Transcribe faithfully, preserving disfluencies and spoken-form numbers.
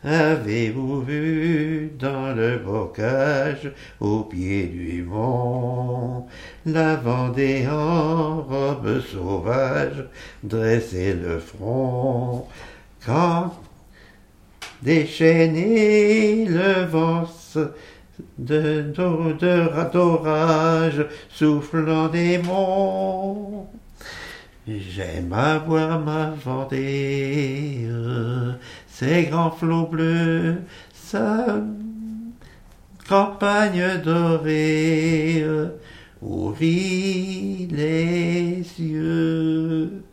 Avez-vous vu dans le bocage, au pied du mont, la Vendée en robe sauvage dresser le front, quand déchaîné le vent de, de, d'orage soufflant des monts? J'aime à voir ma Vendée, ses grands flots bleus, sa campagne dorée, où rient les cieux.